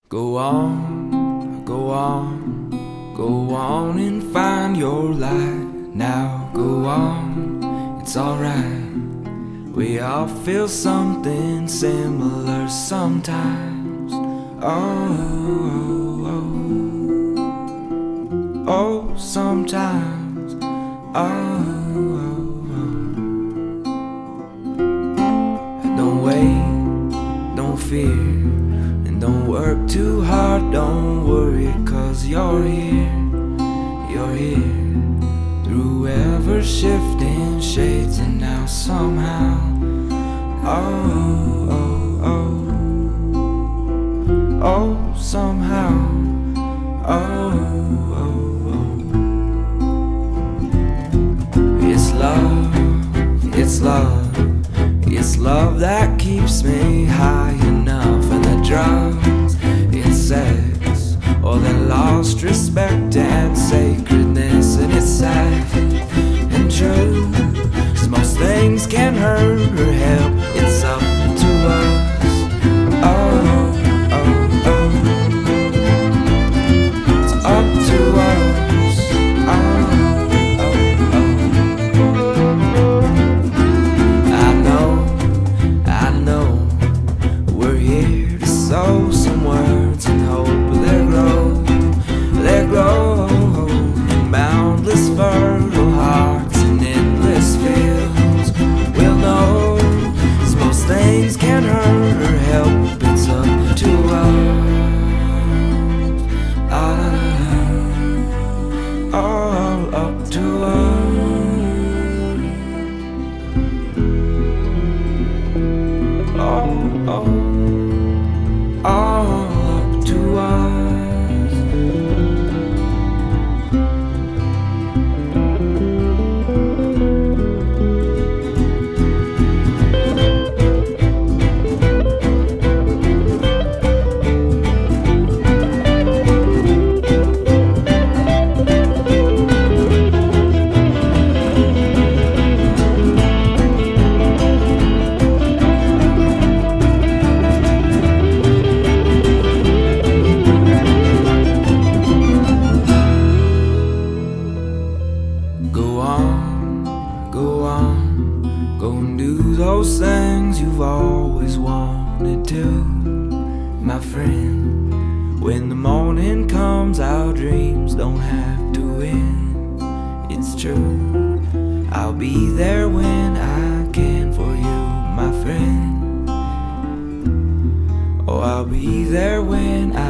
Go on, go on, go on and find your light. Now go on, it's alright. We all feel something similar sometimes. Oh, oh, oh, sometimes. Don't wait, don't fear, and don't work too hard, don't worry, 'cause you're here through ever shifting shades, and now somehow, oh, oh, oh, oh, somehow, oh, oh, oh. It's love, it's love, it's love that keeps me high enough, and the drugs, it's sex, or the lost respect and sacredness, and it's sad and true, 'cause most things can hurt or help, it's up to us. Oh, oh, oh, it's up to us. Oh, oh, oh. I know, we're here to sow some words and hope they grow in boundless fertile hearts and endless fields. We'll know, 'cause most things can hurt or help, it's up to us. All up to us. Oh, oh, all up to us. Go and do those things you've always wanted to, my friend. When the morning comes, our dreams don't have to end. It's true, I'll be there when I can for you, my friend. Oh, I'll be there when I